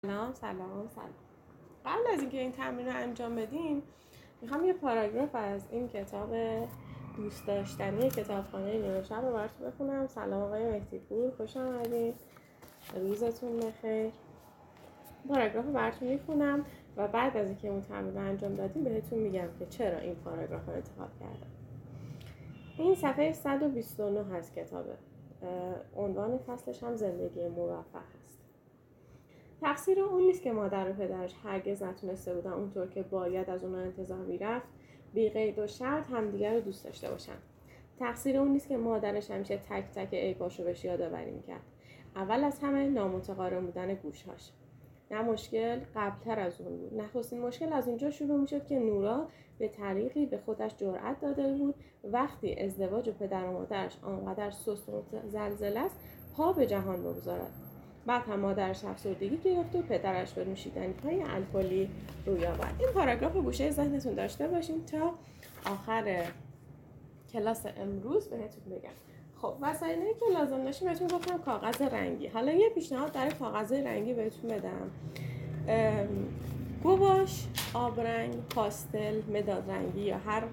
سلام. قبل از اینکه این تمرین رو انجام بدیم میخوام یه پاراگراف از این کتاب دوست داشتنی کتابخانه نیمه شب رو براتون بخونم. سلام آقای مهدی‌پور، خوش آمدید، روزتون بخیر. پاراگراف رو براتون میخونم و بعد از اینکه اون تمرین رو انجام دادیم بهتون میگم که چرا این پاراگراف رو انتخاب کردم. این صفحه 129 هست کتابه. عنوان فصلش هم زندگی موفق هست. تقصیر اون نیست که مادر و پدرش هرگز نتونسته بودن اونطور که باید از اونها انتظار میرفت بی قید و شرط همدیگر رو دوست داشته باشن. تقصیر اون نیست که مادرش همیشه تک تک عیباشو بهش یادآوری میکرد. اول از همه نامتقارن بودن گوشهاش. نه مشکل قبلتر از اون بود. نخستین مشکل از اونجا شروع میشد که نورا به طریقی به خودش جرأت داده بود وقتی ازدواج پدر و مادرش آنقدر سست و زلزله است پا به جهان بگذارد. بعد هم مادرش افسردگی گرفت و پدرش به نوشیدنی‌های الکلی روی آورد. این پاراگراف رو گوشه ذهنتون داشته باشین تا آخر کلاس امروز بهتون بگم. خب وسایلی که لازم داشتیم بهتون گفتم کاغذ رنگی. حالا یه پیشنهاد برای کاغذ رنگی بهتون بدم. گواش، آبرنگ، پاستل، مداد رنگی یا هر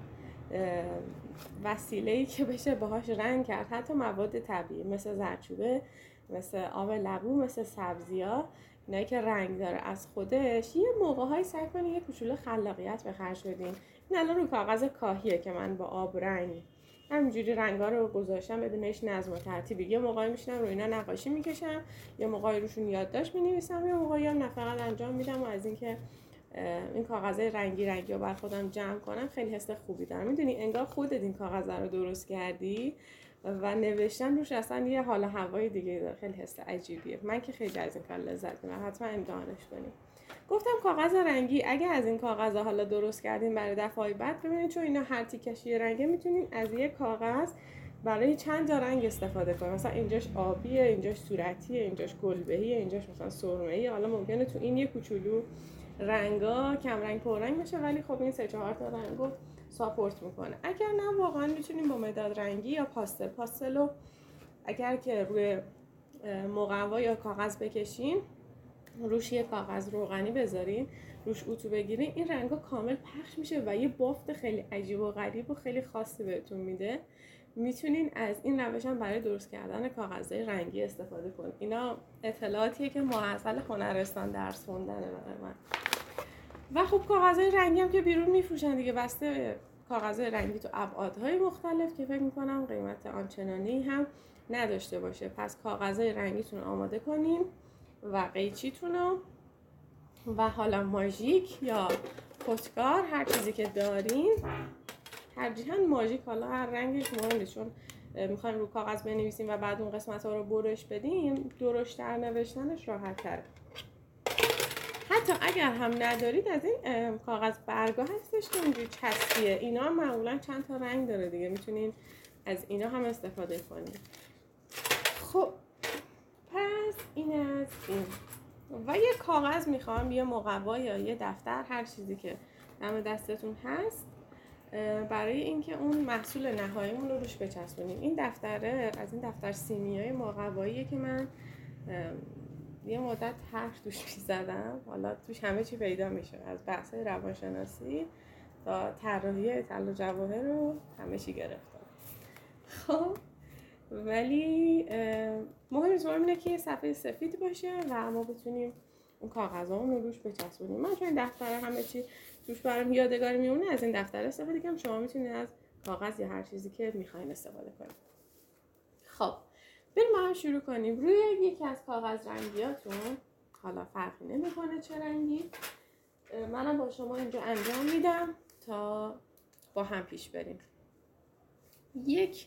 وسیله‌ای که بشه باهاش رنگ کرد، حتی مواد طبیعی مثل زردچوبه، مثل آب لبو، مثل سبزی‌ها، اینایی که رنگ داره از خودش، یه موقع‌هایی سعی کنین یه کوچولو خلاقیت به خرج بدین. این الان رو کاغذ کاهیه که من با آب رنگ همینجوری رنگا رو گذاشتم بدون هیچ نظم و ترتیبی. یه موقعی میشینم رو اینا نقاشی میکشم، یه موقعی روشون یادداشت مینویسم، یه موقعی هم نه فقط انجام میدم و از اینکه این کاغذهای رنگی رو بر خودم جمع کنم خیلی حس خوبی دارم. میدونی انگار خودت این کاغذ رو درست کردی و نوشتن روش اصلا یه حال و هوای دیگه داره. خیلی حس عجیبیه. من که خیلی از این کار لذت میبرم. حتما امتحانش کنیم. گفتم کاغذ رنگی، اگه از این کاغذ حالا درست کردین برای دفعه بعد، ببینید چون اینا هر تیکشی رنگه میتونین از یک کاغذ برای چند تا رنگ استفاده کنید. مثلا اینجاش آبیه، اینجاش صورتیه، اینجاش گلبهیه، اینجاش مثلا سرمه‌ایه. حالا ممکنه تو این یه کوچولو رنگا کم رنگ پر رنگ بشه، ولی خب این 3-4 تا رنگو ساپورت میکنه. اگر نه واقعا میتونیم با مداد رنگی یا پاستلو اگر که روی مقوا یا کاغذ بکشین، روش یه کاغذ روغنی بذارین، روش اتو بگیرین، این رنگا کامل پخش میشه و یه بافت خیلی عجیب و غریب و خیلی خاصی بهتون میده. میتونین از این روش هم برای درست کردن کاغذهای رنگی استفاده کنین. اینا اطلاعاتیه که معضل هنرستان درس خوندنه برای من. و خب کاغذهای رنگی هم که بیرون میفروشن دیگه، بسته کاغذهای رنگی تو ابعادهای مختلف که فکر میکنم قیمت آنچنانی هم نداشته باشه. پس کاغذهای رنگیتون آماده کنین و قیچیتون رو و حالا ماژیک یا خودکار، هر چیزی که دارین، ترجیحاً ماژیک، حالا هر رنگش مهم نیست، چون میخوایم رو کاغذ بنویسیم و بعد اون قسمت ها رو برش بدیم، درشتر نوشتنش راحت تره. حتی اگر هم ندارید از این کاغذ برگا هستش که اینجوری چسبیه، اینا هم معمولا چند تا رنگ داره دیگه، میتونین از اینا هم استفاده کنید. خب پس این از این. و یه کاغذ میخوام، یه مقوا یا یه دفتر، هر چیزی که دم دستتون هست، برای اینکه اون محصول نهاییمون رو روش بچسبونیم. این دفتره از این دفتر سیمیایی مقواییه که من یه مدت حرف توش می‌زدم. حالا توش همه چی پیدا میشه، از بحث‌های روانشناسی تا طراحی اطلاع جواهر رو همه چی گرفتم. خب ولی مهم اینه که یه صفحه سفید باشه و ما بتونیم اون کاغذامون رو روش بچسبونیم. من چون این دفتر همه چی توش برام یادگاری میمونه، از این دفتر استفاده کنم. شما میتونید از کاغذ یا هر چیزی که میخواین استفاده کنید. خب بریم ما هم شروع کنیم. روی یکی از کاغذ رنگیاتون، حالا فرقی نمیکنه چه رنگی، منم با شما اینجا انجام میدم تا با هم پیش بریم. یک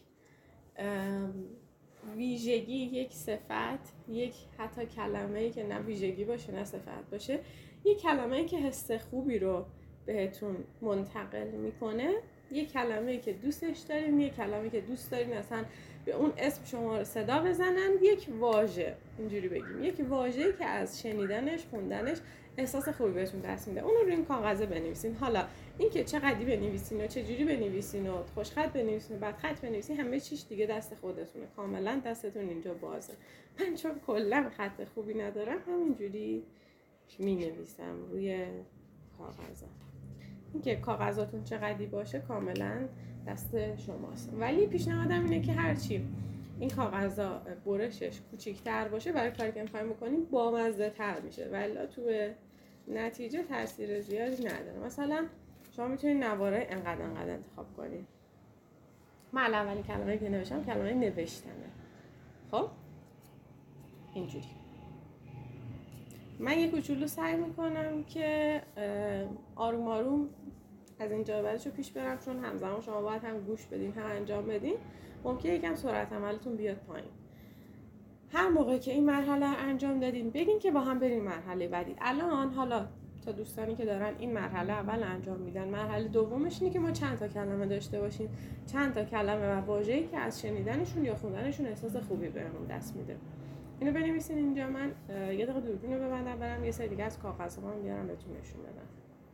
ویژگی، یک صفت، یک حتی کلمه‌ای که نه ویژگی باشه نه صفت باشه، یک کلمه‌ای که حس خوبی رو بهتون منتقل میکنه، یک کلمه‌ای که دوستش دارین، یک کلمه‌ای که دوست دارین اصلا به اون اسم شما رو صدا بزنن، یک واژه، اینجوری بگیم یک واژه‌ای که از شنیدنش، خوندنش احساس خوبی بهتون دست میده، اون رو روی این کاغذ بنویسین. حالا اینکه چقدر بنویسین و چه جوری بنویسین و خوشخط بنویسین و بدخط بنویسین، همه چیز دیگه دست خودتونه، کاملا دستتون اینجا بازه. من چون کلا خط خوبی ندارم همینجوری می نویسم روی کاغذم. اینکه کاغذاتون چقدری باشه کاملا دست شماست، ولی پیشنهادم اینه که هرچی این کاغذا برشش کوچیک‌تر باشه برای کاری که می‌خوایم بکنیم بامزه‌تر میشه، ولی تو نتیجه تاثیر زیادی نداره. مثلا شما میتونید نوارای انقدر انتخاب کنید. من اولین کلمه‌ای که نوشتم کلمه نوشتنه. خب اینجوری من یه کوچولو سعی میکنم که آروم آروم از اینجا به بعدش رو پیش برم، چون همزمان شما باید هم گوش بدین هم انجام بدین. ممکنه یکم سرعت عملتون بیاد پایین. هر موقع که این مرحله رو انجام دادین بگین که با هم بریم مرحله بعدی. الان حالا تا دوستانی که دارن این مرحله اول انجام میدن، مرحله دومش اینه که ما چند تا کلمه داشته باشیم، چند تا کلمه و واژه‌ای که از شنیدنشون یا خوندنشون احساس خوبی بهمون دست میده. اینو بنویسین اینجا. من یه دقیقه دوربین رو ببندم برم یه سری دیگه از کاغذها بیارم بهتون نشون بدم.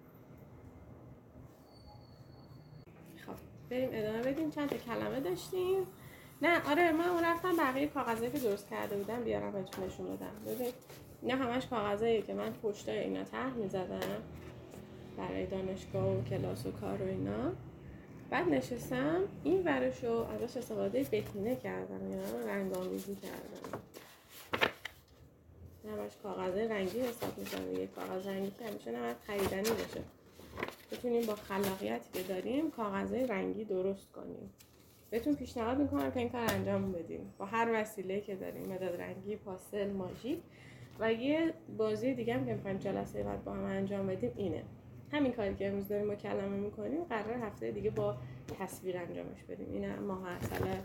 خب بریم ادامه بدیم. چند تا کلمه داشتیم. نه آره من اون رفتم بقیه کاغذایی که درست کرده بودم بیارم بهتون نشون بدم. ببین اینا همش کاغذاییه که من پشتای اینا طرح می‌زدم برای دانشگاه و کلاس و کار و اینا. بعد نشستم این ورشو ازش استفاده بهینه کردم، اینا رو رنگ‌آمیزی کردم. همش کاغذ رنگی حساب می‌شن. یک کاغذ رنگی که همیشه نباید خریدنی باشه. بتونیم با خلاقیتی که داریم کاغذهای رنگی درست کنیم. بهتون پیشنهاد میکنم که این کار انجام بدیم با هر وسیله‌ای که داریم، مداد رنگی، پاستل، ماژیک. و یه بازی دیگه هم که می‌خوایم جلسه بعد با هم انجام بدیم اینه. همین کاری که امروز داریم با کلمه میکنیم قرار هفته دیگه با تصویر انجامش بدیم. این ماحصل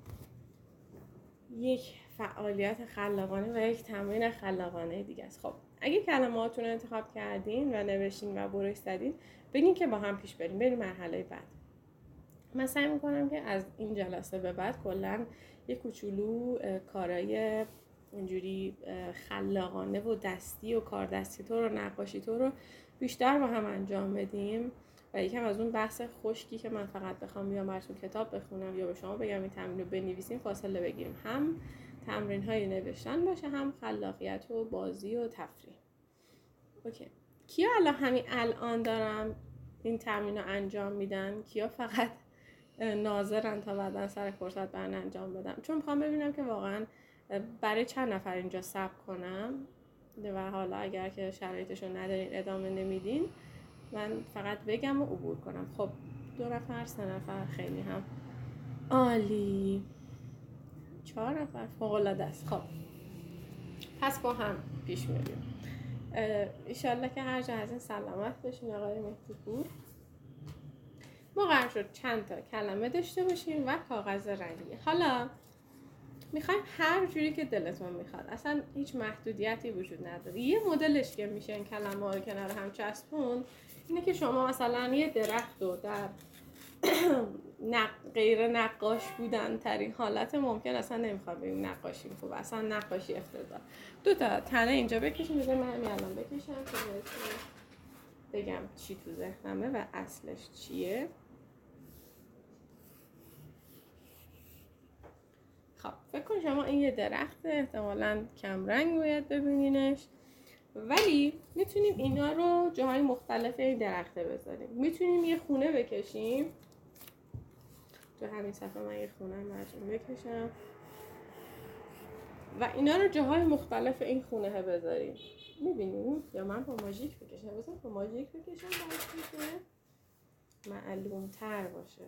یک فعالیت خلاقانه و یک تمرین خلاقانه دیگه است. خب اگه کلماتون رو انتخاب کردین و نوشتین و برش زدین بگین که با هم پیش بریم مرحله بعد. من سعی میکنم که از این جلسه به بعد کلا یه کوچولو کارای اینجوری خلاقانه و دستی و کار دستی تو رو نقاشی تو رو بیشتر با هم انجام بدیم و یکم از اون بحث خشکی که من فقط بخوام بیام براتون کتاب بخونم یا به شما بگم این تمرین رو بنویسین فاصله بگیریم. هم تمرین های نوشتن باشه هم خلاقیت و بازی و تفریح. اوکی. کیا همین الان دارم این تمرین رو انجام میدن؟ کیا فقط ناظرن تا بعدن سر فرصت برن انجام بدم؟ چون میخوام ببینم که واقعا برای چند نفر اینجا صبر کنم و حالا اگر که شرایطشو ندارین ادامه نمیدین من فقط بگم و عبور کنم. خب 2 نفر 3 نفر خیلی هم عالی. 4 نفر فوق‌العاده است. خب پس با هم پیش میریم. ایشالله که هر جا از این سلامت بشین آقای مهدی پور. ما قرار شد چند تا کلمه داشته باشیم و کاغذ رنگی. حالا میخوایم هر جوری که دلتون میخواد، اصلا هیچ محدودیتی وجود نداره. یه مدلش که میشه این کلمه ها رو کنار هم چسبون اینه که شما مثلا یه درخت رو در غیر نقاش بودن ترین حالت ممکن اصلا نمیخواد بگیم نقاشی خوبه، اصلا نقاشی افتضاح. 2 تا تنه اینجا بکشیم. بذار من همین الان بکشم که بگم چی تو ذهنمه و اصلش چیه. خب فکر کن شما این یه درخت احتمالاً کم رنگ باید ببینینش، ولی میتونیم اینا رو جاهای مختلف این درخته بذاریم. میتونیم یه خونه بکشیم. تو همین صفحه من یه خونه براتون بکشم و اینا رو جاهای مختلف این خونه بذاریم. میبینیم؟ یا من با ماژیک بکشم. بذار با ماژیک بکشم باید که معلوم تر باشه.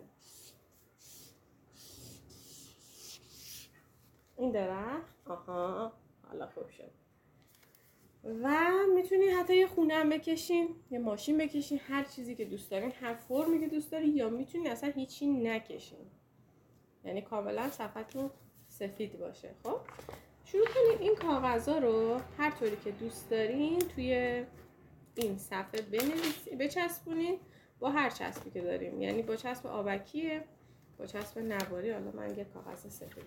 این درخت حالا خوب شد. و میتونی حتی یه خونه هم بکشین، یه ماشین بکشین، هر چیزی که دوست دارین، هر فرمی که دوست دارین، یا میتونی اصلا هیچی نکشین، یعنی کاملا صفحتون سفید باشه. خب شروع کنید این کاغذها رو هر طوری که دوست دارین توی این صفحه بچسبونین با هر چسبی که داریم، یعنی با چسب آبکیه، با چسب نواری. حالا من یه کاغذ سفید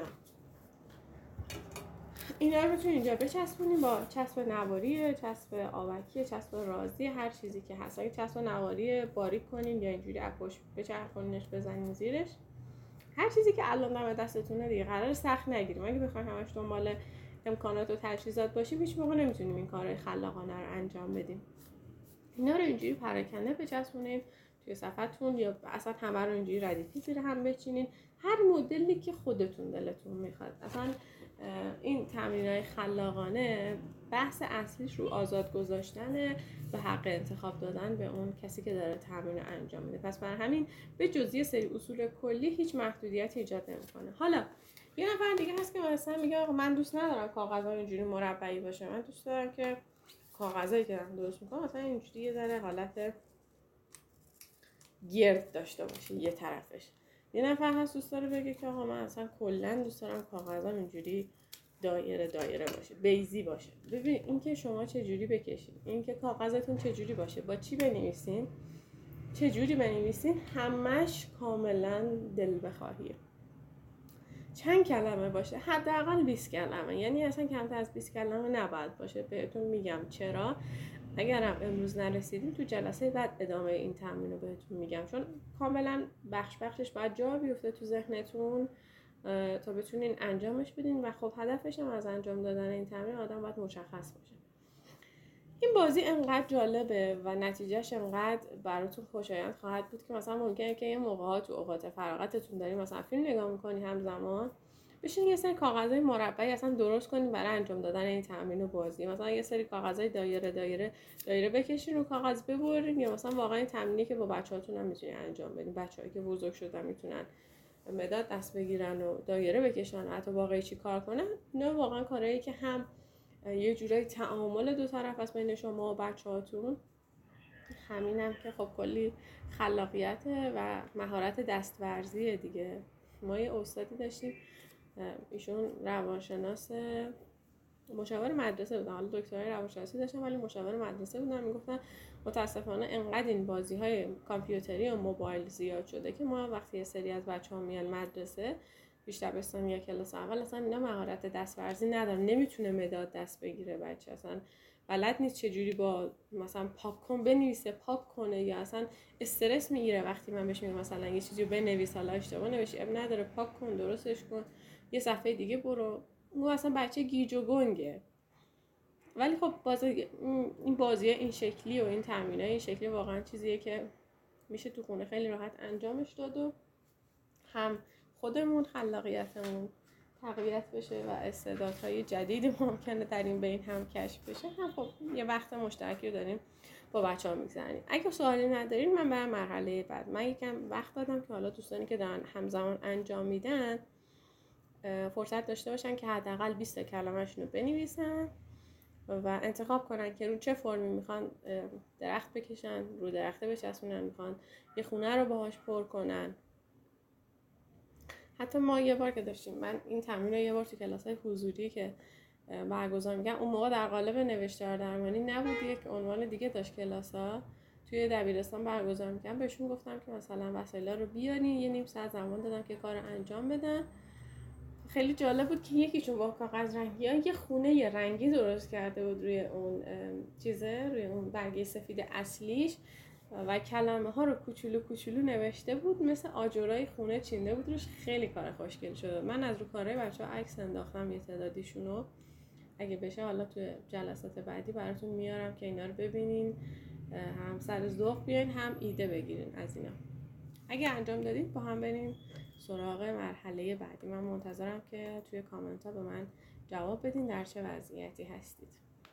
اینا رو تو اینجا بچسبونیم با چسب نواری، چسب آبکی، چسب رازی، هر چیزی که هست. اگه چسب نواری باریک کنین یا اینجوری اپوش بچرخونینش بزنین زیرش، هر چیزی که الان دم دستتونه دیگه. قرار سخت نگیریم. اگه بخواید همش دنبال امکانات و تجهیزات باشیم هیچ موقع نمیتونیم این کارهای خلاقانه رو انجام بدیم. اینا رو اینجوری پراکنده بچسبونیم توی صفحتون یا اصلا همه رو اینجوری ردیفی زیر هم بچینین، هر مدلی که خودتون دلتون میخواد. اصلا این تمرینای خلاقانه بحث اصلیش رو آزاد گذاشتنه و حق انتخاب دادن به اون کسی که داره تمرین رو انجام میده. پس برای همین به جز یه سری اصول کلی هیچ محدودیتی ایجاد نمیکنه. حالا یه نفر دیگه هست که مثلا میگه آقا من دوست ندارم کاغذها اینجوری مربعی باشه، من دوست دارم که کاغذایی که دارم درست میکنم مثلا اینجوری یه ذره حالت گرد داشته باشه یه طرفش. یه نفر هست دوست داره بگه که آقا من اصلا کلا دوست دارم کاغذام اینجوری دایره دایره باشه، بیضی باشه. ببین این که شما چه جوری بکشین، این که کاغذتون چه جوری باشه، با چی بنویسین، چه جوری بنویسین، همش کاملا دل بخواهیه. چند کلمه باشه، حداقل 20 کلمه، یعنی اصلا کمتر از 20 کلمه نباید باشه. بهتون میگم چرا. اگرم امروز نرسیدیم تو جلسه بعد ادامه این تمرین رو بهتون میگم، چون کاملا بخشش باید جا بیفته تو ذهنتون تا بتونین انجامش بدین و خب هدفش هم از انجام دادن این تمرین آدم باید مشخص باشه. این بازی انقدر جالبه و نتیجهش انقدر براتون خوشایند خواهد بود که مثلا ممکنه که یه موقع‌ها تو اوقات فراغتتون دارین مثلا فیلم نگاه می‌کنی همزمان، بشین یه سری کاغذهای مربعی اصلا درست کنین برای انجام دادن این تمرین و بازی. مثلا یه سری کاغذهای دایره دایره دایره بکشین رو کاغذ ببرین، یا مثلا واقعا این تمرینی که با بچه‌هاتون هم می‌تونین انجام بدین. بچه‌هایی که بزرگ شدن میتونن مداد دست بگیرن و دایره بکشن، حتی واقعی چی کار کنن. نه واقعا کارهایی که هم یه جورایی تعامل دو طرف است بین شما و بچه‌هاتون، همینم که خب کلی خلاقیت و مهارت دستورزیه دیگه. ما یه استادی داشتیم، ایشون روانشناس مشاور مدرسه بودن، حالا دکترای روانشناسی داشتن ولی مشاور مدرسه بودن. میگفتن متاسفانه انقدر این بازی‌های کامپیوتری و موبایل زیاد شده که ما وقتی یه سری از بچه‌ها میان مدرسه بیشتر بستان یا کلاس اول، اصلا اینا مهارت دستورزی ندارن، نمیتونه مداد دست بگیره بچه، اصلا بلد نیست چجوری با مثلا پاک کن بنویسه پاک کنه، یا اصلا استرس میگیره وقتی من بهش میگم مثلا یه چیزی رو بنویس حالا اشتباه نوشتی اب نداره پاک کن درستش کن یه صفحه دیگه برو. اون اصلا بچه گیج و گنگه. ولی خب این بازی این شکلی و این تمرینای این شکلی واقعا چیزیه که میشه تو خونه خیلی راحت انجامش داد و هم خودمون خلاقیتمون تقویت بشه و استعدادهای جدید ممکنه در این بین هم کشف بشه، هم خب یه وقت مشترکی رو داریم با بچه‌ها می‌گذرونیم. اگه سوالی ندارین من برم مرحله بعد. من یکم وقت دادم که حالا دوستانی که دارن همزمان انجام میدن فرصت داشته باشن که حداقل 20 کلمه‌شون رو بنویسن و انتخاب کنن که رو چه فرمی میخوان درخت بکشن، رو درخته بچسبونن، میخوان یه خونه رو باهاش پر کنن. حتی ما یه بار که داشتیم، من این تمرین رو یه بار تو کلاس‌های حضوری که برگزار می‌کردم، اون موقع در قالب نوشتار درمانی نبود، یک عنوان دیگه داشت کلاس‌ها توی دبیرستان برگزار می‌کردم، بهشون گفتم که مثلا وسایل رو بیارین، یه نیم ساعت زمان دادم که کار انجام بدن. خیلی جالب بود که یکیشون با کاغذ رنگی ها یه خونه رنگی درست کرده بود روی اون روی اون برگه سفید اصلیش و کلمه ها رو کوچولو کوچولو نوشته بود، مثل آجرای خونه چینده بود روش. خیلی کار خوشگل شده. من از رو کارهای بچه‌ها عکس انداختم یه تعدادیشونو، اگه بشه حالا تو جلسات بعدی براتون میارم که اینا رو ببینین، هم سر ذوق بیاین هم ایده بگیرین از اینا. اگه انجام دادید با هم بریم سراغ مرحله بعدی. من منتظرم که توی کامنت ها به من جواب بدین در چه وضعیتی هستید.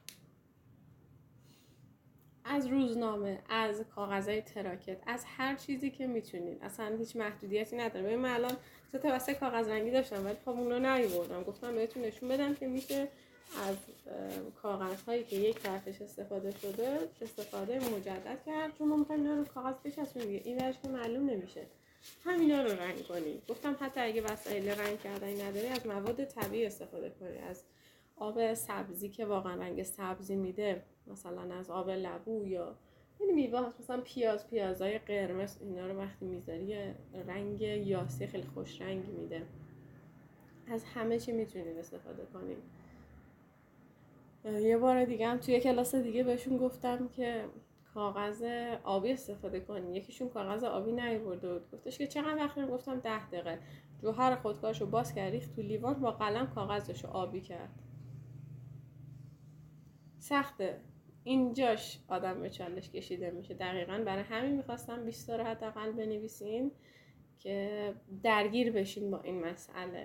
از روزنامه، از کاغذهای تراکت، از هر چیزی که میتونید، اصلا هیچ محدودیتی نداره. ببین من الان 3 تا واسه کاغذ رنگی داشتم ولی خب اونو نیاوردم، گفتم بهتون نشون بدم که میشه از کاغذهایی که یک طرفش استفاده شده استفاده مجدد کرد، چون ما می‌خوایم اینا رو کاغذ بچسبونیم دیگه، این ورش که معلوم نمیشه. همینا رو رنگ کنید. گفتم حتی اگه وسایل رنگ کردنی نداری از مواد طبیعی استفاده کنید، از آب سبزی که واقعا رنگ سبزی میده، مثلا از آب لبو، یا این میوه هست مثلا پیازای قرمز، اینا رو وقتی میذاری رنگ یاسی خیلی خوش رنگ میده. از همه چی میتونید استفاده کنید. یه بار دیگه هم توی کلاس دیگه بهشون گفتم که کاغذ آبی استفاده کنین. یکیشون کاغذ آبی نیاورده بود، گفتش که چقدر وقت؟ گفتم 10 دقیقه. جوهر خودکارشو باز کرد ریخت تو لیوان، با قلم کاغذشو آبی کرد. سخته، اینجاش آدم به چالش کشیده میشه. دقیقاً برای همین میخواستم 20 تا رو حداقل بنویسین که درگیر بشین با این مسئله.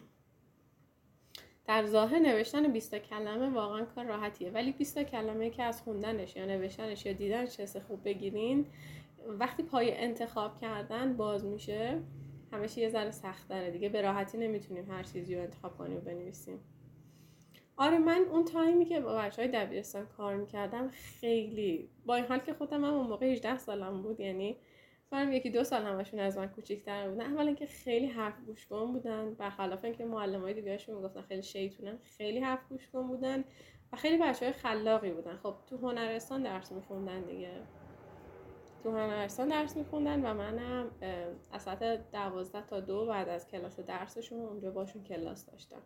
در ظاهر نوشتن 20 تا کلمه واقعا کار راحتیه، ولی 20 تا کلمه که از خوندنش یا نوشتنش یا دیدنش حس خوب بگیرین، وقتی پای انتخاب کردن باز میشه همیشه یه ذره سخت‌تره دیگه. به راحتی نمیتونیم هر چیزی رو انتخاب کنیم و بنویسیم. آره، من اون تایمی که با بچهای دبیرستان کار میکردم خیلی، با این حال که خودم هم اون موقع 18 سالم بود، یعنی فکرم 1-2 سال همشون از من کوچیک‌تر بودن، اولا که خیلی حرف گوش کن بودن، برخلاف اینکه معلمای دیگه‌شون میگفتن خیلی شیطونن، خیلی حرف گوش کن بودن و خیلی بچهای خلاقی بودن. خب تو هنرستان درس میخوندن دیگه، تو هنرستان درس میخوندن و منم از ساعت 12 تا 2 بعد از کلاس درسشون اونجا باشون کلاس داشتم.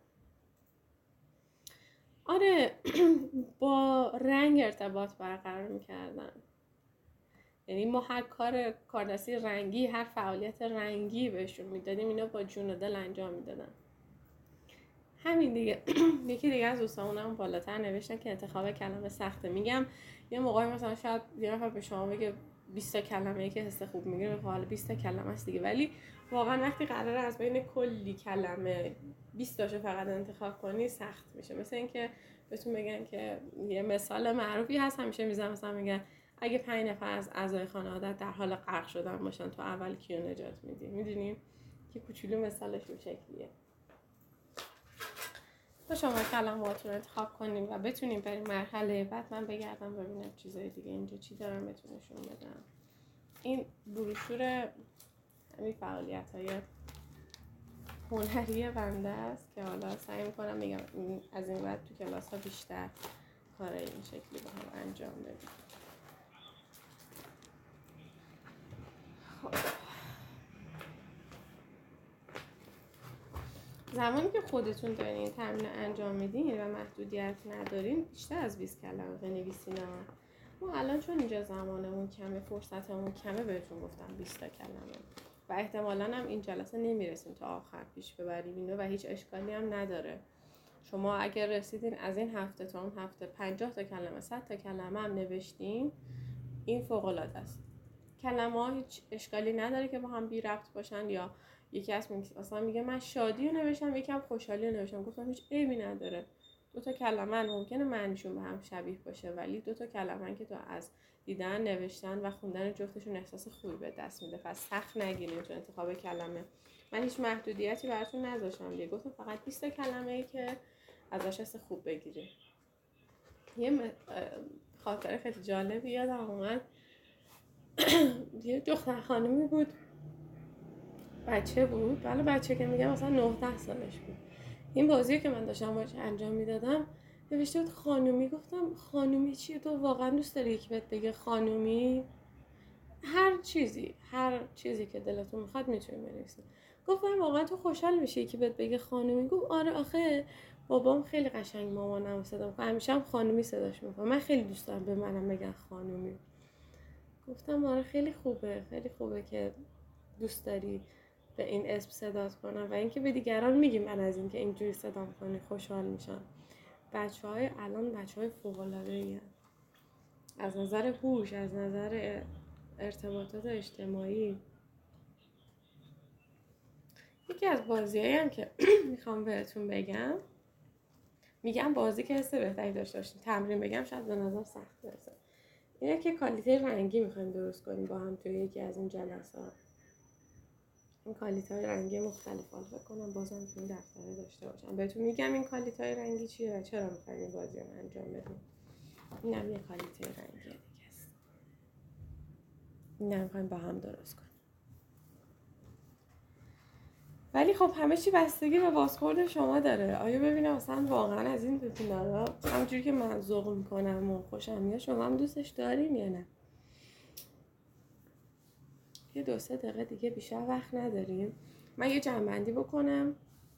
آره، با رنگ ارتباط برقرار میکردن. یعنی ما هر کاردستی رنگی، هر فعالیت رنگی بهشون میدادیم، اینا با جون و دل انجام میدادن. همین دیگه. یکی دیگه از دوستامونم بالاتر نوشتن که انتخاب کلمه سخته. میگم یه موقعی مثلا شاید یه نفر به شما بگه 20 تا کلمه‌ای که حس خوب میگیره، حالا 20 تا کلمه است دیگه، ولی واقعا وقتی قراره از بین کلی کلمه 20 تاشو فقط انتخاب کنی سخت میشه. مثل اینکه بهتون بگن که یه مثال معروفی هست همیشه میزنم، مثلا میگن اگه 5 نفر از اعضای خانواده‌ات در حال غرق شدن باشن، تو اول کیو نجات میدی؟ میدونین که کوچولو مثالش این شکلیه. تا شما کلماتون رو انتخاب کنیم و بتونیم بریم مرحله بعد، من بگردم ببینم چیزای دیگه اینجا چی دارم بتونشون بدم. این بروشور همین فعالیت‌های هنری بنده است که حالا سعی می‌کنم میگم از این بعد تو کلاس‌ها بیشتر کار این شکلی با هم انجام بدیم. خب زمانی که خودتون دارین این تمرین انجام میدین و محدودیت ندارین، بیشتر از 20 کلمه بنویسین. ما الان چون اینجا زمانمون کمه، فرصتمون کمه، بهتون گفتم 20 تا کلمه و احتمالاً هم این جلسه نمیرسیم تا آخر پیش ببریم اینو و هیچ اشکالی هم نداره. شما اگر رسیدین از این هفته تا اون هفته 50 تا کلمه، 100 تا کلمه هم نوشتین، این فوق العاده است. کلمه ها هیچ اشکالی نداره که با هم بی ربط باشن، یا یکی از مثلا میگه من شادی رو نوشتم، یکم خوشحالی رو نوشتم، گفتم هیچ عیبی نداره. 2 تا کلمه ممکنه معنیشون به هم شبیه باشه، ولی 2 تا کلمه که تو از دیدن، نوشتن و خوندن جفتشون احساس خوبی به دست میده. پس سخت نگیرین تو انتخاب کلمه. من هیچ محدودیتی براتون نذاشتم دیگه، گفتم فقط 20 تا کلمه‌ای که ازش حس خوب بگیرید. یه خاطره خیلی جالبی یادم اومد. یه دختر خانمی بود، بچه بود، ولی بچه که میگم مثلا 9-10 سالش بود. این بازی که من داشتم باش انجام میدادم نوشته بود خانومی. گفتم خانومی چیه؟ تو واقعا دوست داری یکی بهت بگه خانومی؟ هر چیزی که دلتون میخواد میتونی بنویسید. گفتم واقعا تو خوشحال میشی یکی بهت بگه خانومی؟ گفت آره، آخه بابام خیلی قشنگ مامانم صدا میکنه، همیشه هم خانومی صداش میکنه، من خیلی دوست دارم به منم بگن خانومی. گفتم آره خیلی خوبه که دوست داری به این اسم صدات کنم و اینکه به دیگران میگی من از اینکه اینجوری صدام کنی خوشحال میشم. بچهای الان بچهای فوق العاده‌ای از نظر هوش، از نظر ارتباطات اجتماعی. یکی از بازیایی هم که میخوام بهتون بگم، میگم بازی که حس بهتری داشته باشین، تمرین بگم شاید به نظر سخت برسه، اینه که کالیته رنگی میخوایم درست کنیم با هم توی یکی از این جلسات. این کالیت‌های رنگی مختلف رو فکر کنم بازم تو این دفتره داشته باشم. بهتون میگم این کالیت‌های رنگی چیه و چرا می‌خوایم این بازی رو انجام بدیم. اینم یه کالیته رنگی دیگه است. اینم می‌خوایم با هم درست کنیم. ولی خب همه چی بستگی به بازخورد شما داره. آیا ببینم مثلا واقعا از این روتینا همونجوری که من ذوق می‌کنم و خوشم میاد شما هم دوستش دارین یا نه؟ یه 2-3 دقیقه دیگه بیشتر وقت نداریم. من یه جمع‌بندی بکنم.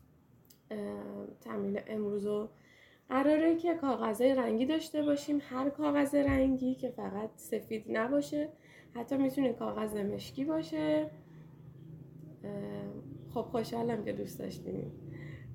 تمرین امروزو قراره که کاغذهای رنگی داشته باشیم، هر کاغذ رنگی که فقط سفید نباشه، حتی میتونه کاغذ مشکی باشه. خب خوشحالم که دوست داشتیم.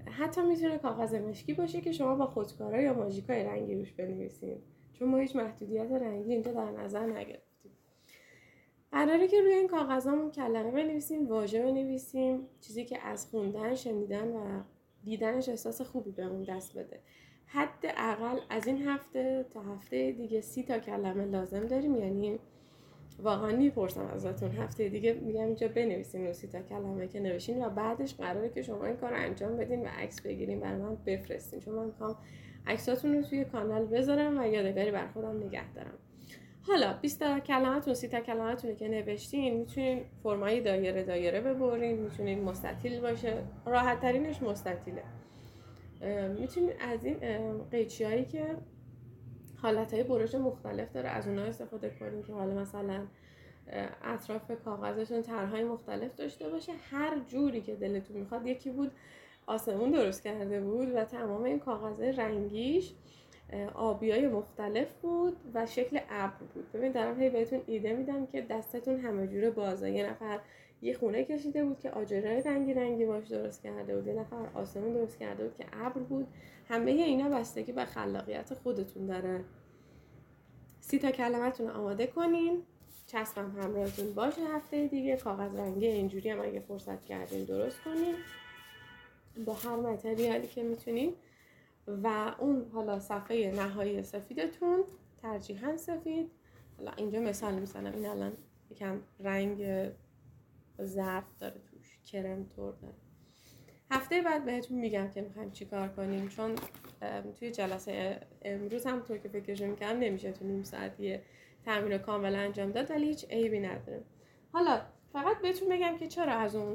حتی میتونه کاغذ مشکی باشه که شما با خودکارا یا ماژیکای رنگی روش بنویسین، چون ما هیچ محدودیت رنگی اینجا در نظر نگرفتیم. قراره که روی این کاغذامون کلمه بنویسیم، واژه بنویسیم، چیزی که از خوندن، شنیدن و دیدنش احساس خوبی بهمون دست بده. حداقل از این هفته تا هفته دیگه 30 تا کلمه لازم داریم. یعنی واقعا میپرسم ازتون هفته دیگه میگم اینجا بنویسین رو 30 تا کلمه که نوشین و بعدش قراره که شما این کار انجام بدین و عکس بگیرین برای من بفرستین، چون من میخوام عکساتون رو توی کانال بذارم و یادگاری بر خودم نگه دارم. حالا 20 تا کلمه‌تون 30 تا کلمه‌تون که نوشتین میتونین فرمای دایره ببرین، میتونین مستطیل باشه، راحت ترینش مستطیله. میتونین از این قیچیایی که حالتهای برش مختلف داره از اونها استفاده کنین که حالا مثلا اطراف کاغذشون طرح‌های مختلف داشته باشه. هر جوری که دلتون میخواد. یکی بود آسمون درست کرده بود و تمام این کاغذهای رنگیش آبیای مختلف بود و شکل ابر بود. ببین دارم هی بهتون ایده میدم که دستتون همه جوره بازه. یه نفر یه خونه کشیده بود که آجرای رنگی باش درست کرده بود، یه نفر آسمون درست کرده بود که ابر بود. همه اینا بستگی به خلاقیت خودتون داره. 30 تا کلمه‌تون رو آماده کنین، چسبم همراهتون باشه. هفته دیگه کاغذ رنگی اینجوری هم اگه فرصت کردین درست کنین با هر متریالی که میتونین و اون حالا صفحه نهایی سفیدتون ترجیحاً سفید. حالا اینجا مثال میزنم، این الان یکم رنگ زرد داره توش، کرم تور داره. هفته بعد بهتون میگم که میخوایم چی کار کنیم، چون توی جلسه امروز هم طور که فکرشو میکنم نمیشه تو نیم ساعت یه تمرین کامل انجام داد، ولی هیچ عیبی نداره. حالا فقط بهتون بگم که چرا از اون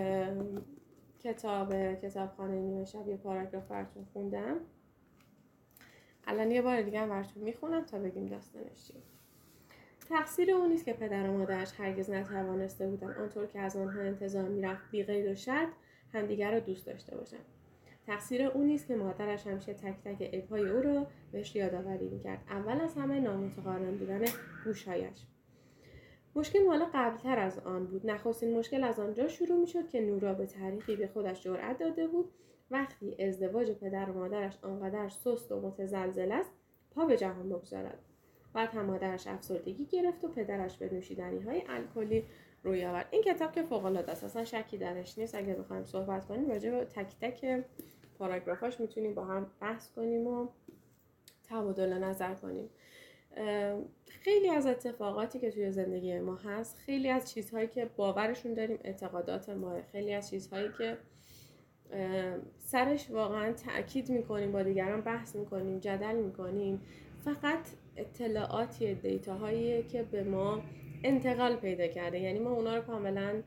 کتابخانه نیمه شب یه پاراگراف براتون خوندم. الان یه بار دیگه هم براتون میخونم تا بگیم داستانش چیه. تقصیر اون نیست که پدر و مادرش هرگز نتوانسته بودن آنطور که از آنها انتظار میرفت بی قید و شرط همدیگر را دوست داشته باشند. تقصیر اون نیست که مادرش همیشه تک تک عیب‌های او را بهش یادآوری میکرد. اول از همه نامتقارن بودن گوش‌هایش. مشکل مال قبلتر از آن بود. نخستین مشکل از آنجا شروع میشد که نورا به طریقی به خودش جرأت داده بود وقتی ازدواج پدر و مادرش آنقدر سست و متزلزل است پا به جهان بگذارد. بعد هم مادرش افسردگی گرفت و پدرش به نوشیدنی‌های الکلی روی آورد. این کتاب که فوق‌العاده است، اصلا شکی درش نیست. اگه بخوایم صحبت کنیم راجع به تک تک پاراگرافاش میتونیم با هم بحث کنیم و تبادل نظر کنیم. خیلی از اتفاقاتی که توی زندگی ما هست، خیلی از چیزهایی که باورشون داریم اعتقادات ما، خیلی از چیزهایی که سرش واقعا تأکید میکنیم، با دیگران بحث میکنیم، جدل میکنیم، فقط اطلاعاتی، دیتاهایی که به ما انتقال پیدا کرده. یعنی ما اونا رو کاملا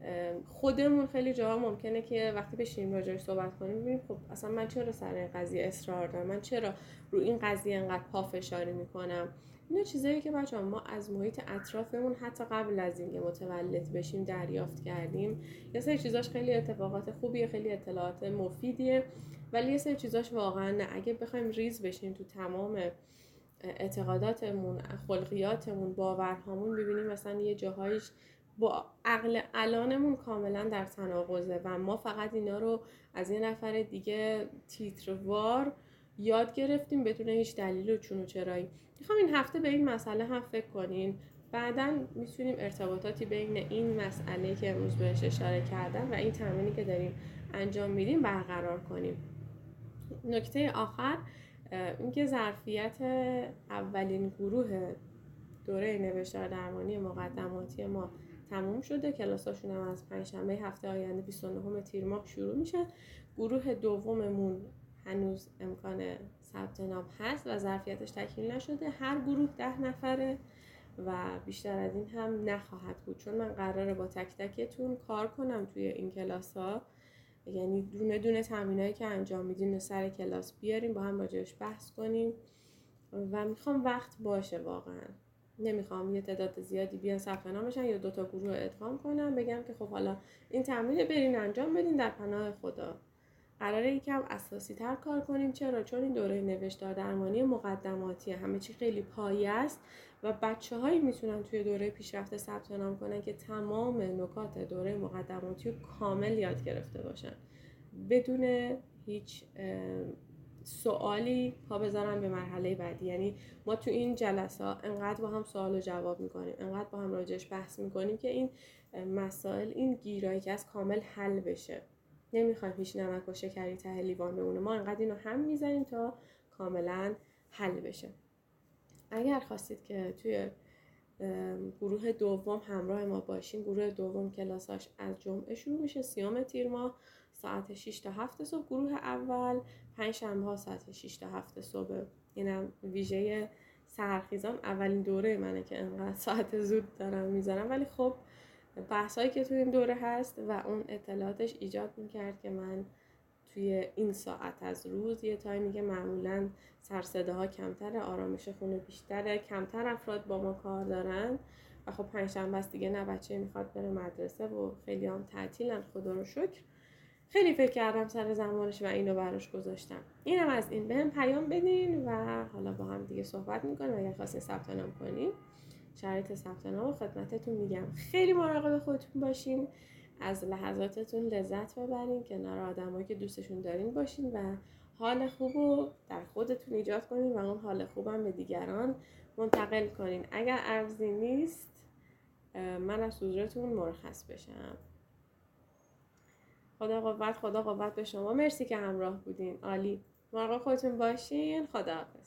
خودمون خیلی جاها ممکنه که وقتی بشینیم راجعش صحبت کنیم ببینیم خب اصلا من چرا سر این قضیه اصرار دارم، من چرا رو این قضیه انقدر پافشاری میکنم. اینا چیزایی که بچه‌ها ما از محیط اطرافمون حتی قبل از اینکه متولد بشیم دریافت کردیم. یه سری چیزاش خیلی اتفاقات خوبیه، خیلی اطلاعات مفیدیه، ولی یه سری چیزاش واقعا نه. اگه بخوایم ریز بشیم تو تمام اعتقاداتمون، خلقیاتمون، باورهامون، ببینیم مثلا یه جاهایش با عقل الانمون کاملا در تناقضه و ما فقط اینا رو از یه نفر دیگه تیتروار یاد گرفتیم بدون هیچ دلیل و چون و چرایی. میخوام این هفته به این مسئله هم فکر کنین. بعداً میتونیم ارتباطاتی بین این مسئله که امروز بهش اشاره کردم و این تمرینی که داریم انجام میدیم برقرار کنیم. نکته آخر اینکه ظرفیت اولین گروه دوره نوشتار درمانی مقدماتی ما تموم شده. کلاساشون هم از پنجشنبه هفته آینده 29 تیر ماه شروع میشه. گروه دوممون هنوز امکان ثبت نام هست و ظرفیتش تکمیل نشده. هر گروه 10 نفره و بیشتر از این هم نخواهد بود، چون من قراره با تک تکتون کار کنم توی این کلاس ها. یعنی دونه دونه تمرینایی که انجام میدین سر کلاس بیاریم با هم راجعش بحث کنیم و میخوام وقت باشه. واقعا نمیخوام یه تعداد زیادی بیان ثبت نام بشن یا 2 تا گروه ادغام کنم بگم که خب حالا این تمرین برین انجام بدین در پناه خدا. قراره یکم اساسی تر کار کنیم. چرا؟ چون این دوره نوشتار درمانی مقدماتی، همه چی خیلی پایه است و بچه‌هایی میتونن توی دوره پیشرفته ثبت نام کنن که تمام نکات دوره مقدماتی رو کامل یاد گرفته باشن بدون هیچ سوالی پا بذارن به مرحله بعدی. یعنی ما تو این جلسه ها انقدر با هم سوال و جواب میکنیم، انقدر با هم راجعش بحث میکنیم که این مسائل، این گیرایی که از کامل حل بشه. نمیخوایم هیچ نمک و شکری ته لیوان بمونه، ما انقدر اینو هم میزنیم تا کاملا حل بشه. اگر خواستید که توی گروه دوم همراه ما باشین، گروه دوم کلاساش از جمعه شروع میشه، 30 تیر ماه، ساعت 6 تا 7 صبح. گروه اول 5 شنبه ها ساعت 6 تا 7 صبح. اینم ویژه سرخیزان، اولین دوره منه که انقدر ساعت زود دارم میذارم، ولی خب بحثایی که توی این دوره هست و اون اطلاعاتش ایجاد میکرد که من توی این ساعت از روز یه تایمی که معمولاً سرصداها کمتره، آرامش خونه بیشتره، کمتر افراد با ما کار دارن و خب پنجشنبه است دیگه، نه بچه میخواد بره مدرسه و خیلی هم تعطیلن، خدا رو شکر. خیلی فکر کردم سر زمانش و اینو براش گذاشتم. اینم از این. بهم پیام بدین و حالا با هم دیگه صحبت میکنیم. اگر خواستین ثبت نام کنین، شرایط ثبت نام خدمتتون میگم. خیلی مراقب خودتون باشین، از لحظاتتون لذت ببرین، کنار آدمایی که دوستشون دارین باشین و حال خوب رو در خودتون ایجاد کنین و اون حال خوبم به دیگران منتقل کنین. اگر ارزی نیست من از حضورتون مرخص بشم. خدا قوت به شما. مرسی که همراه بودین. عالی. مراقب خودتون باشین. خداحافظ.